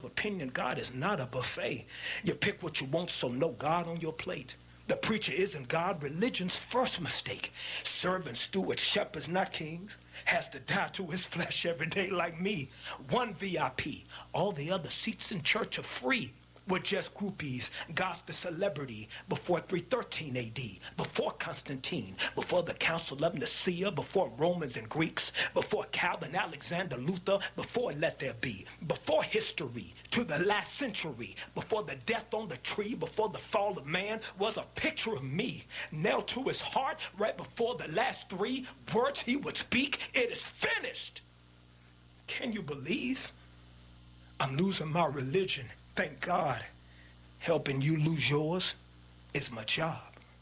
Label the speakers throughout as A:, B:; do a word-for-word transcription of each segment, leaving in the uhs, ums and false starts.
A: opinion, God is not a buffet. You pick what you want, so no God on your plate. The preacher isn't God, religion's first mistake. Servants, stewards, shepherds, not kings. Has to die to his flesh every day like me. One V I P. All the other seats in church are free. We're just groupies, gospel celebrity, before three thirteen A D, before Constantine, before the Council of Nicaea, before Romans and Greeks, before Calvin, Alexander, Luther, before Let There Be, before history, to the last century, before the death on the tree, before the fall of man, was a picture of me, nailed to his heart right before the last three words he would speak. It is finished. Can you believe? I'm losing my religion. Thank God. Helping you lose yours is my job.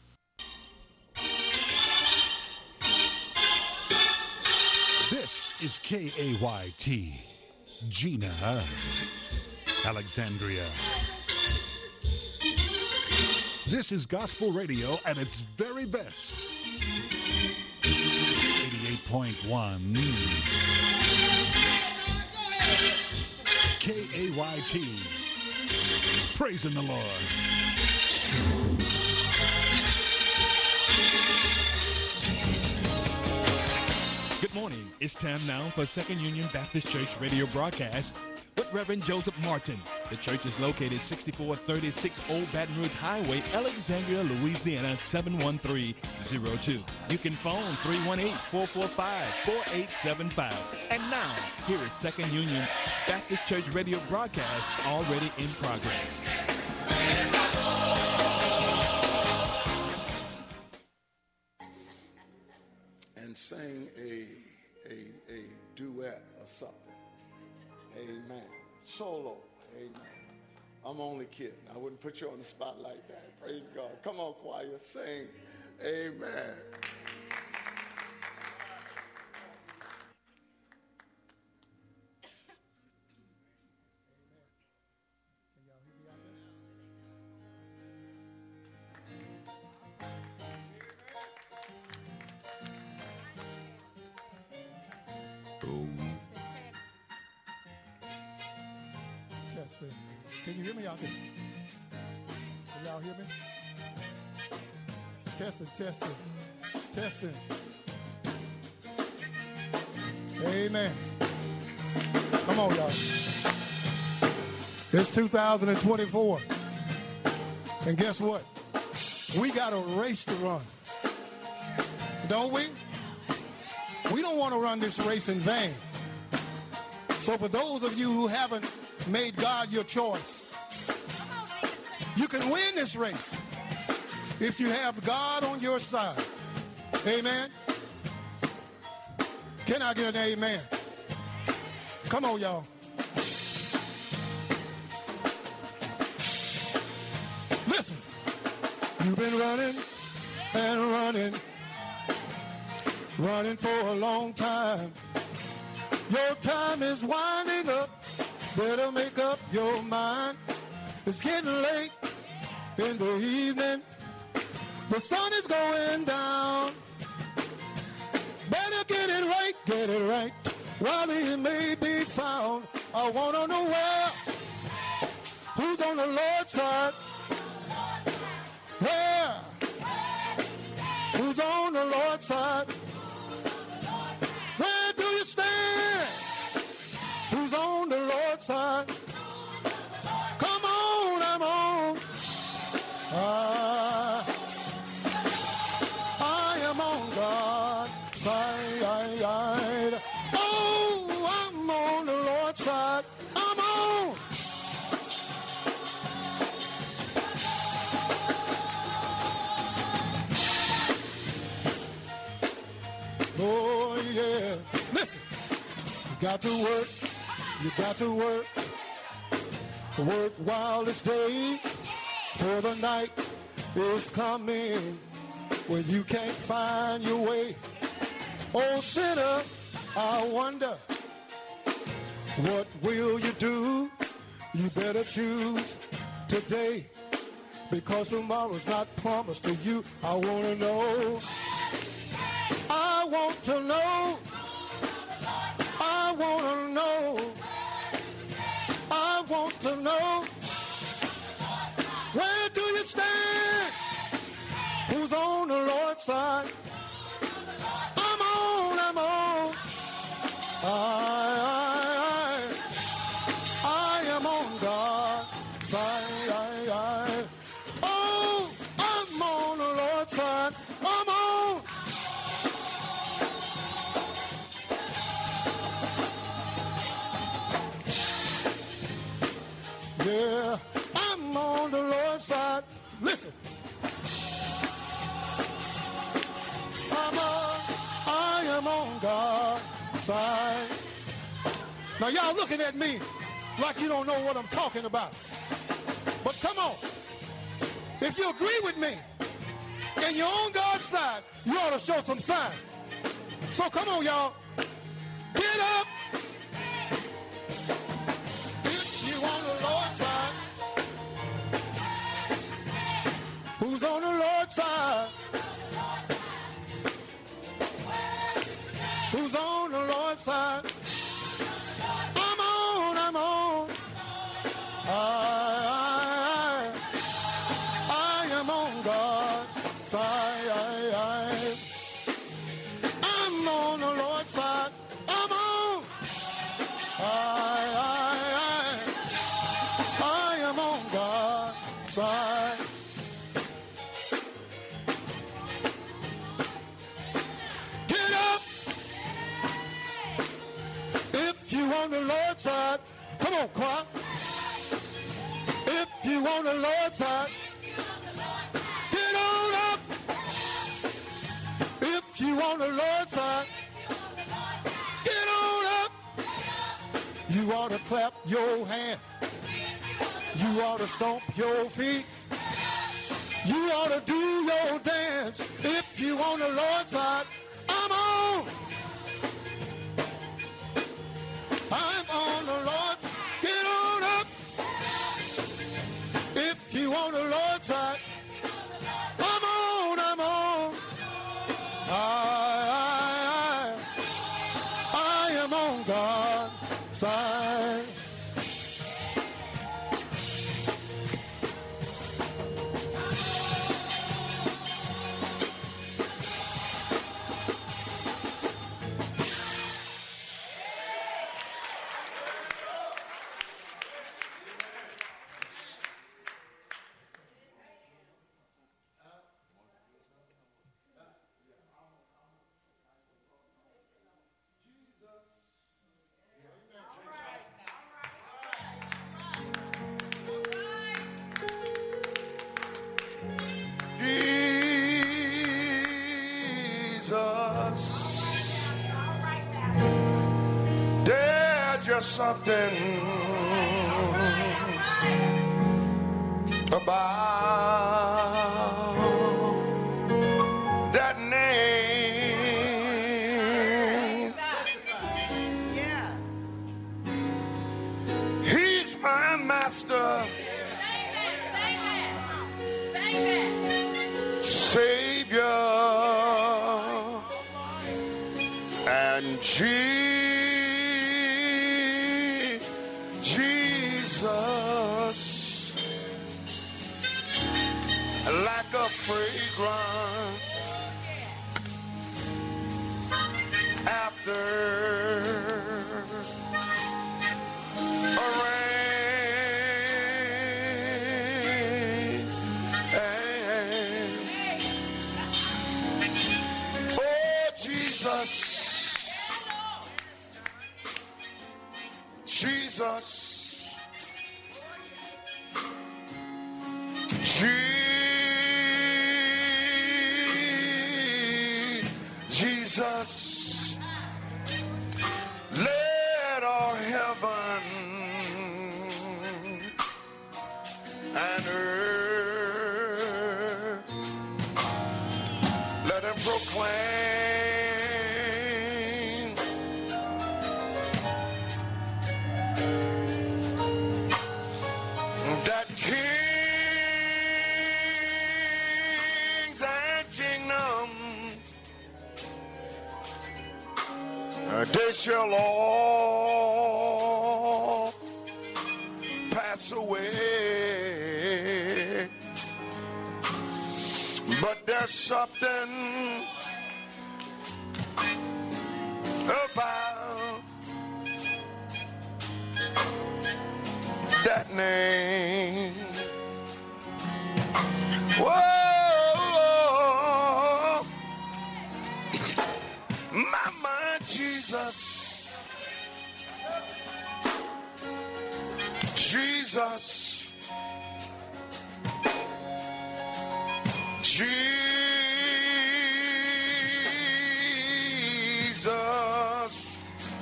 B: This is K A Y T, Gina, Alexandria. This is gospel radio at its very best. eighty-eight point one. K A Y T. Praising the Lord.
C: Good morning. It's time now for Second Union Baptist Church radio broadcast with Reverend Joseph Martin. The church is located sixty-four thirty-six Old Baton Rouge Highway, Alexandria, Louisiana, seven one three zero two. You can phone three one eight, four four five, four eight seven five. And now, here is Second Union Baptist Church radio broadcast already in progress.
D: And sing a, a, a duet or something. Amen. Solo. Amen. I'm only kidding. I wouldn't put you on the spot like that. Praise God. Come on, choir. Sing. Amen.
E: Testing. Can you hear me out there? Can y'all hear me? Testing, testing, testing. Amen. Come on, y'all. It's two thousand twenty-four. And guess what? We got a race to run. Don't we? We don't want to run this race in vain. So for those of you who haven't made God your choice, you can win this race if you have God on your side. Amen. Can I get an amen? Come on, y'all. Listen. You've been running and running, running for a long time. Your time is winding up. Better make up your mind. It's getting late in the evening. The sun is going down. Better get it right, get it right, while he may be found. I want to know where, who's on the Lord's side. Where, who's on the Lord's side. Where do you stand? Who's on the Lord's side? Come on, I'm on. Uh, I am on God's side. Oh, I'm on the Lord's side. I'm on. Oh, yeah. Listen, you got to work. You got to work, work while it's day, for the night is coming when you can't find your way. Oh, sinner, I wonder, what will you do? You better choose today, because tomorrow's not promised to you. I want to know, I want to know, I want to know, I want to know, where do you stand? Who's on the Lord's side? I'm on, I'm on. I, I, I, I am on God's side. I, I. Oh, I'm on the Lord's side. I'm on. Yeah, I'm on the Lord's side. Listen. I'm on, I am on God's side. Now y'all looking at me like you don't know what I'm talking about. But come on. If you agree with me and you're on God's side, you ought to show some sign. So come on, y'all. Get up. If you on the Lord's side. Who's on the Lord's side? Who's on the Lord's side? I'm on, I'm on. I, I, I am on God's side. I, I, I'm on the Lord's side. I'm on. I, I, I, I am on God's side. Get up. If you on the Lord's side, come on, choir. If you on the Lord's side, get on up. If you on the Lord's side, get on up. You ought to clap your hand. You ought to stomp your feet. You ought to do your dance. If you on the Lord's side, I'm on. I'm on the Lord's. Get on up. If you on the Lord's side, I'm on, I'm on. I, I, I, I am on God's side.
D: Something about that name. He's my master, Savior, and Jesus. Like a fragrance after a rain. Oh, Jesus, Jesus, Jesus. Jesus, let all heaven and earth, let him proclaim that kings and kingdoms, they shall all pass pass away. But there's something about that name. Whoa, my, my Jesus, Jesus, Jesus,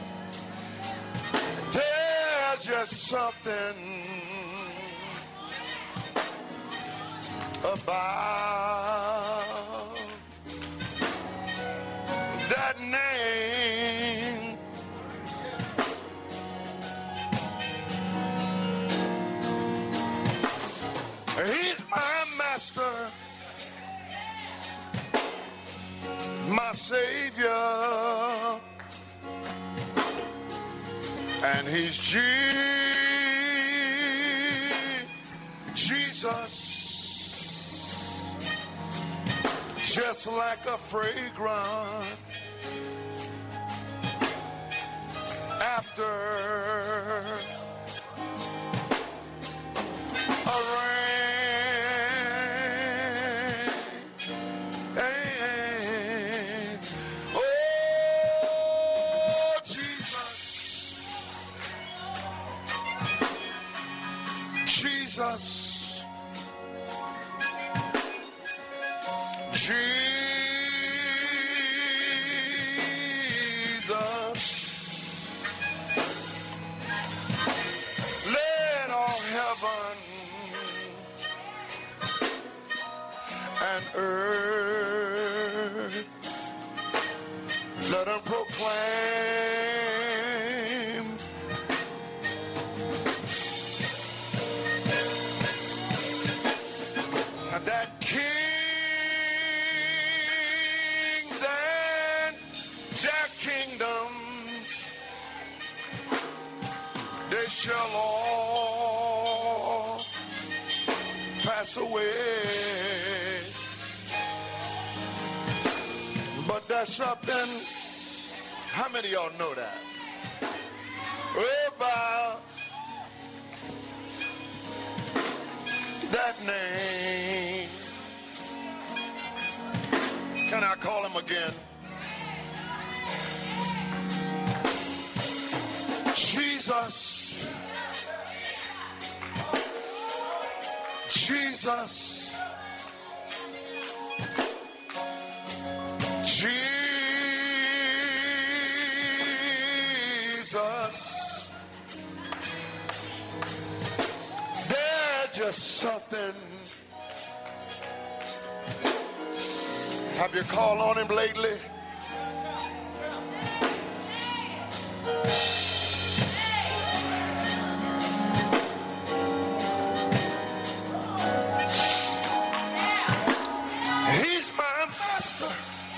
D: there's just something about that name. He's my master, my Savior, and he's G- Jesus. Just like a fragrance after a rain. Oh, Jesus, Jesus, Jesus, let all heaven and earth, let them proclaim that kings and their kingdoms, they shall all pass away. But there's something, how many of y'all know that? About that name. Can I call him again? Jesus. Jesus. Jesus. There's just something. Have you called on him lately? He's my master,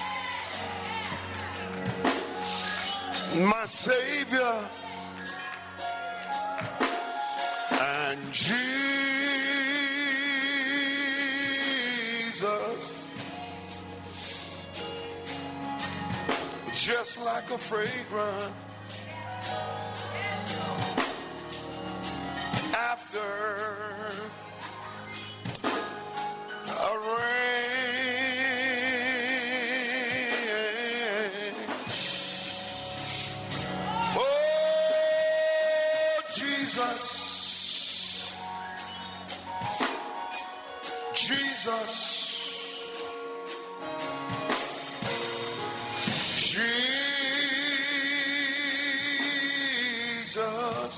D: my Savior, and Jesus, just like a fragrance after a rain. Oh, Jesus, Jesus, Jesus,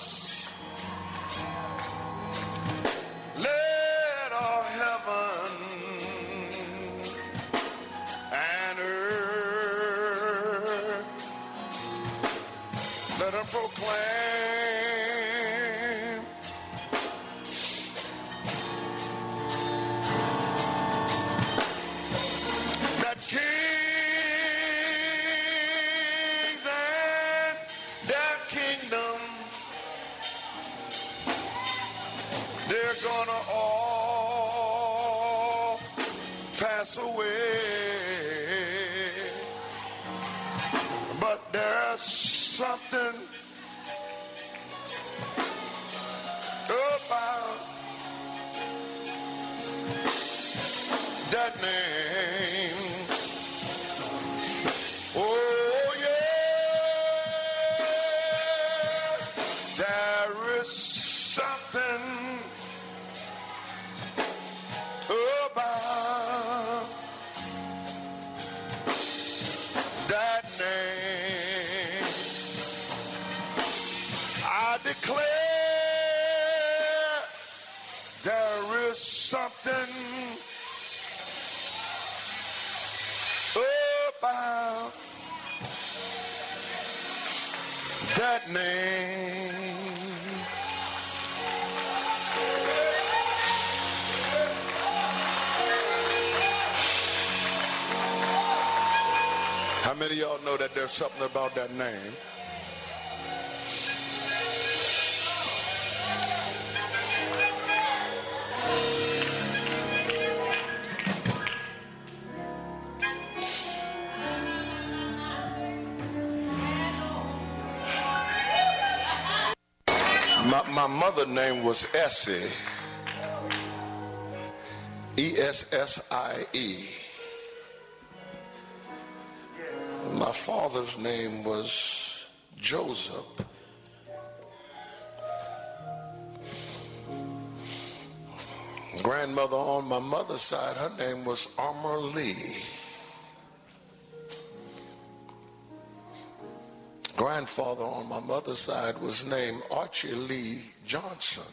D: let all heaven and earth, let them proclaim they're gonna all pass away. But there's something about that name. Oh yes, there is something about that name. I declare there is something about that name. How many of y'all know that there's something about that name? My, my mother's name was Essie, E S S I E. My father's name was Joseph. Grandmother on my mother's side, her name was Armour Lee. Grandfather on my mother's side was named Archie Lee Johnson.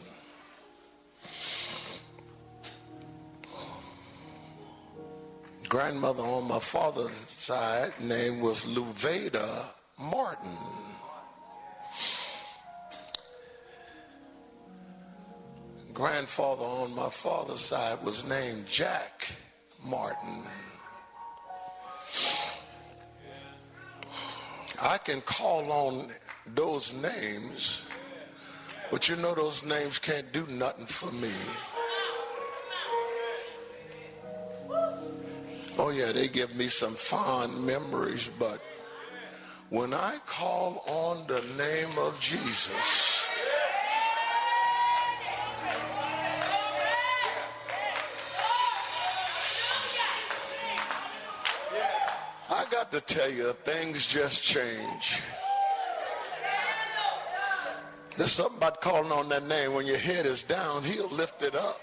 D: Grandmother on my father's side name was Luveda Martin. Grandfather on my father's side was named Jack Martin. I can call on those names, but you know those names can't do nothing for me. Oh yeah, they give me some fond memories, but when I call on the name of Jesus, I got to tell you, things just change. There's something about calling on that name. When your head is down, he'll lift it up.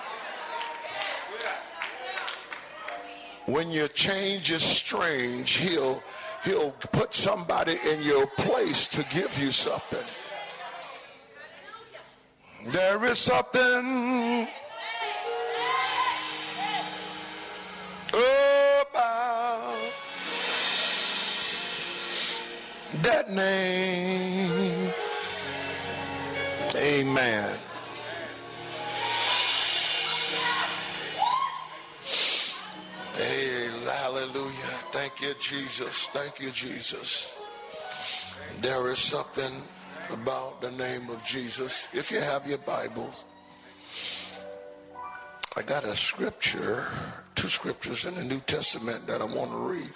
D: When your change is strange, he'll he'll put somebody in your place to give you something. There is something about that name. Amen. Hey, hallelujah. Thank you, Jesus. Thank you, Jesus. There is something about the name of Jesus. If you have your Bible, I got a scripture, two scriptures in the New Testament that I want to read.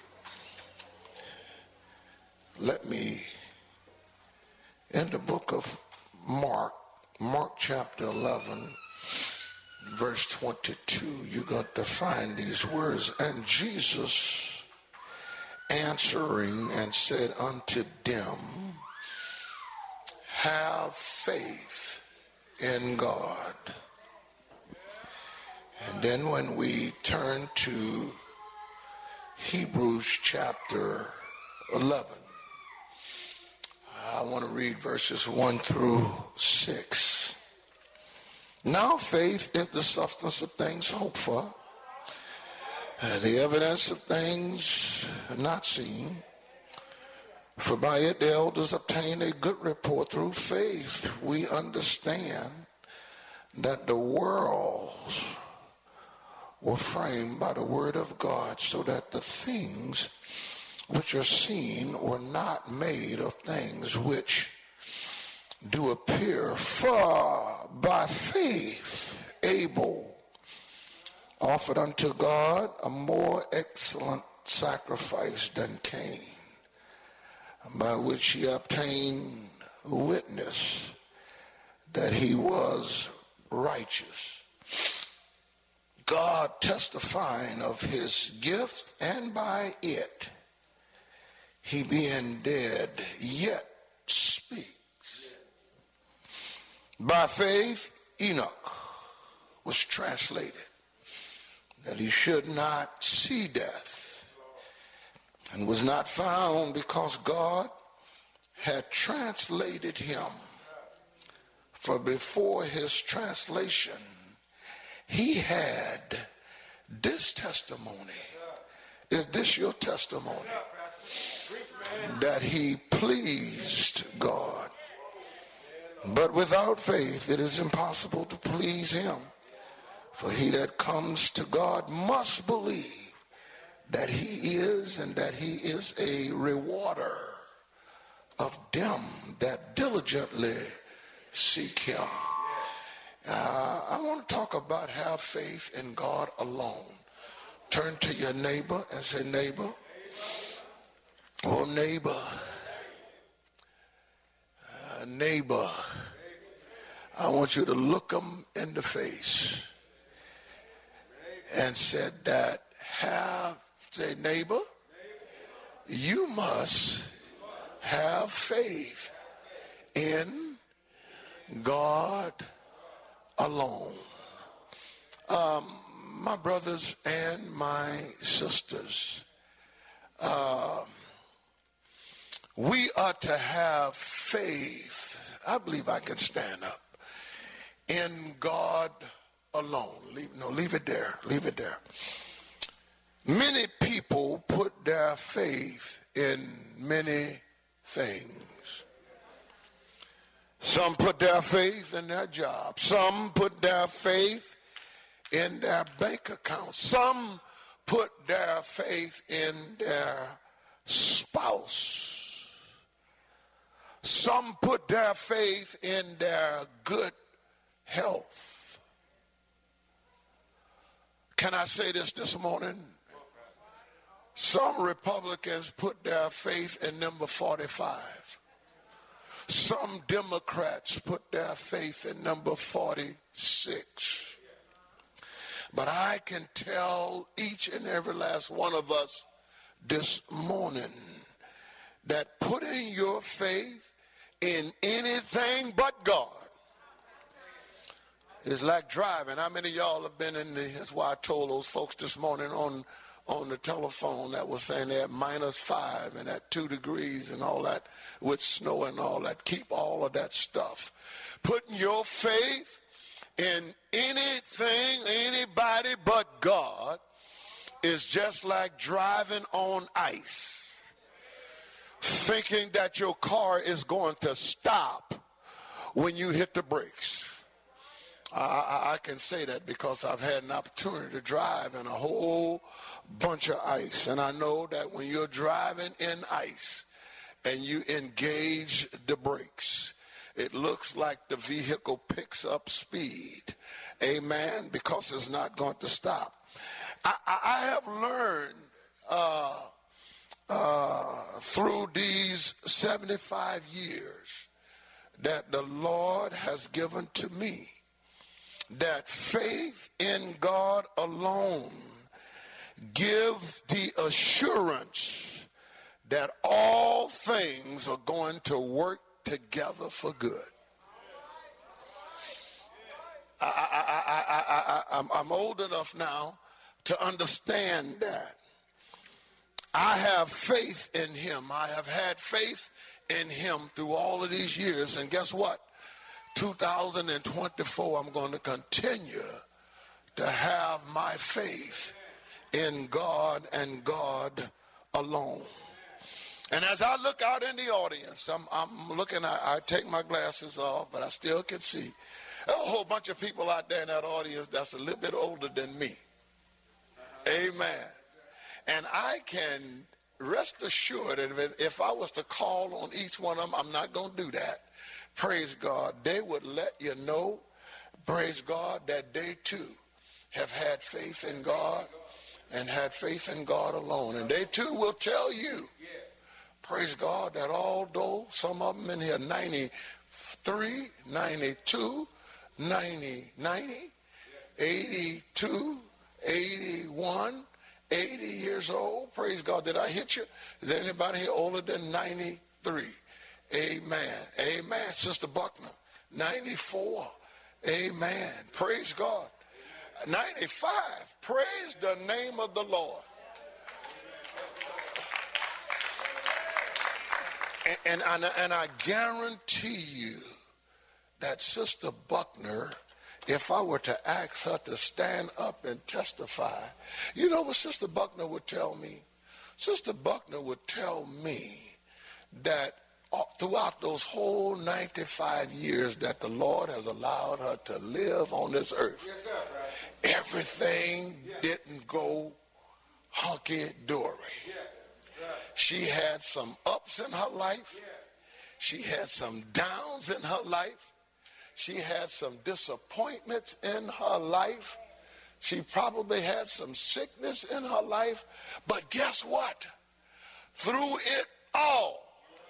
D: Let me, in the book of Mark, Mark chapter eleven, verse twenty-two, you got to find these words. And Jesus answering and said unto them, have faith in God. And then when we turn to Hebrews chapter eleven, I want to read verses one through six. Now faith is the substance of things hoped for, and the evidence of things not seen. For by it the elders obtained a good report. Through faith we understand that the worlds were framed by the word of God, so that the things which are seen were not made of things which do appear. For by faith offered unto God a more excellent sacrifice than Cain, by which he obtained witness that he was righteous, God testifying of his gift, and by it, he being dead, yet speaks. By faith, Enoch was translated, that he should not see death, and was not found, because God had translated him. For before his translation, he had this testimony. Is this your testimony? That he pleased God. But without faith, it is impossible to please him. For he that comes to God must believe that he is, and that he is a rewarder of them that diligently seek him. Uh, I want to talk about have faith in God alone. Turn to your neighbor and say, neighbor, oh neighbor, uh, neighbor, I want you to look them in the face and said that have, say neighbor, you must have faith in God alone. Um, my brothers and my sisters, uh, we are to have faith. I believe I can stand up in God alone. Leave, no, leave it there. Leave it there. Many people put their faith in many things. Some put their faith in their job. Some put their faith in their bank account. Some put their faith in their spouse. Some put their faith in their good health. Can I say this this morning? Some Republicans put their faith in number forty-five. Some Democrats put their faith in number forty-six. But I can tell each and every last one of us this morning that putting your faith in anything but God is like driving. How many of y'all have been in the, that's why I told those folks this morning on on the telephone that was saying they're at minus five and at two degrees and all that with snow and all that. Keep all of that stuff. Putting your faith in anything, anybody but God is just like driving on ice, thinking that your car is going to stop when you hit the brakes. I, I, I can say that because I've had an opportunity to drive in a whole bunch of ice. And I know that when you're driving in ice and you engage the brakes, it looks like the vehicle picks up speed. Amen. Because it's not going to stop. I, I have learned uh, uh, through these seventy-five years that the Lord has given to me that faith in God alone gives the assurance that all things are going to work together for good. I, I, I, I, I, I'm, I'm old enough now to understand that. I have faith in him. I have had faith in him through all of these years. And guess what? two thousand twenty-four, I'm going to continue to have my faith in God and God alone. And as I look out in the audience, I'm, I'm looking, I, I take my glasses off, but I still can see. There's a whole bunch of people out there in that audience that's a little bit older than me. Amen. And I can rest assured that if, if I was to call on each one of them, I'm not going to do that. Praise God. They would let you know, praise God, that they too have had faith in God and had faith in God alone. And they too will tell you, praise God, that although some of them in here ninety-three, ninety-two, ninety, ninety, eighty-two, eighty-one, eighty years old, praise God. Did I hit you? Is there anybody here older than ninety-three? Amen. Amen. Sister Buckner, ninety-four. Amen. Praise God. ninety-five. Praise the name of the Lord. And, and, and I guarantee you that Sister Buckner, if I were to ask her to stand up and testify, you know what Sister Buckner would tell me? Sister Buckner would tell me that throughout those whole ninety-five years that the Lord has allowed her to live on this earth, yes, sir, right, everything yeah. didn't go hunky-dory. Yeah. Right. She had some ups in her life. Yeah. She had some downs in her life. She had some disappointments in her life. She probably had some sickness in her life. But guess what? Through it all,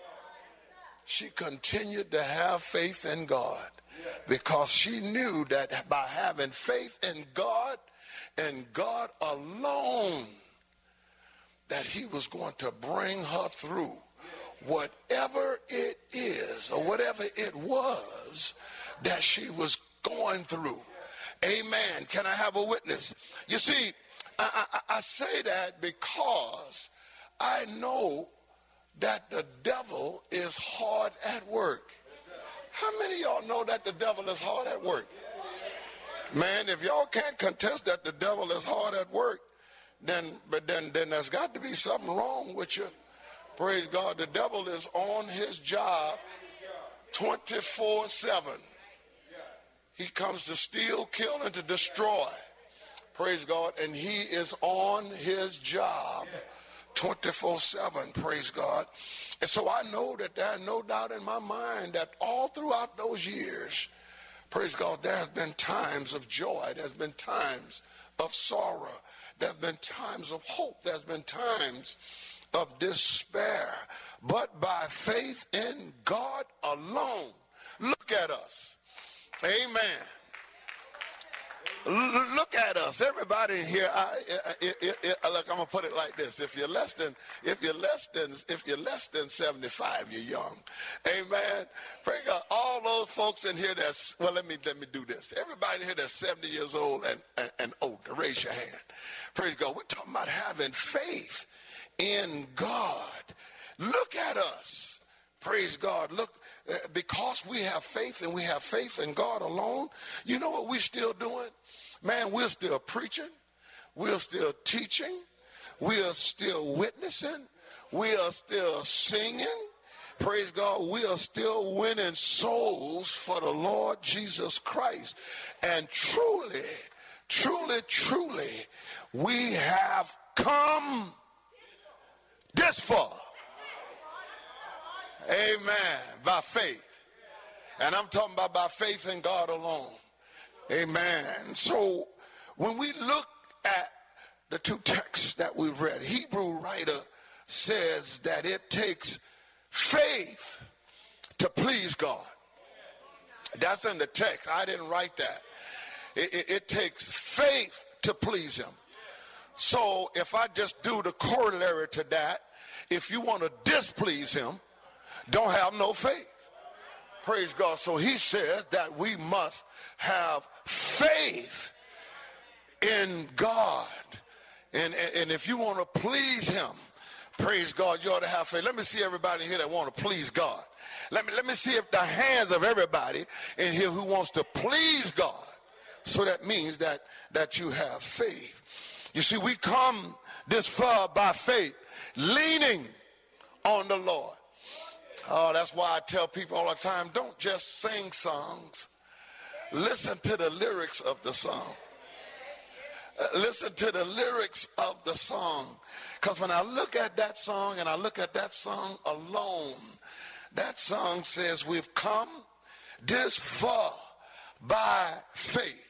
D: she continued to have faith in God, because she knew that by having faith in God and God alone, that he was going to bring her through whatever it is or whatever it was that she was going through. Amen. Can I have a witness? You see, I, I, I say that because I know that the devil is hard at work. How many of y'all know that the devil is hard at work? Man, if y'all can't contest that the devil is hard at work, then but then then there's got to be something wrong with you. Praise God. The devil is on his job twenty-four seven. He comes to steal, kill, and to destroy. Praise God. And he is on his job twenty-four seven, praise God. And so I know that there's no doubt in my mind that all throughout those years, praise God, there have been times of joy. There's been times of sorrow. There's been times of hope. There's been times of despair. But by faith in God alone, look at us. Amen. Look at us, everybody in here. I, I, I, I, look, I'm gonna put it like this: if you're less than, if you're less than, if you're less than seventy-five, you're young. Amen. Pray God. All those folks in here that's well, let me let me do this. Everybody in here that's seventy years old and, and, and older, raise your hand. Praise God. We're talking about having faith in God. Look at us. Praise God. Look, uh, because we have faith and we have faith in God alone. You know what we're still doing? Man, we're still preaching, we're still teaching, we are still witnessing, we are still singing. Praise God, we are still winning souls for the Lord Jesus Christ. And truly, truly, truly, we have come this far. Amen. By faith. And I'm talking about by faith in God alone. Amen. So when we look at the two texts that we've read, Hebrew writer says that it takes faith to please God. That's in the text. I didn't write that. It, it, it takes faith to please him. So if I just do the corollary to that, if you want to displease him, don't have no faith. Praise God. So he says that we must have faith in God. And, and, and if you want to please him, praise God, you ought to have faith. Let me see everybody here that want to please God. Let me, let me see if the hands of everybody in here who wants to please God. So that means that, that you have faith. You see, we come this far by faith, leaning on the Lord. Oh, that's why I tell people all the time, don't just sing songs. Listen to the lyrics of the song. Uh, listen to the lyrics of the song. Because when I look at that song and I look at that song alone, that song says we've come this far by faith.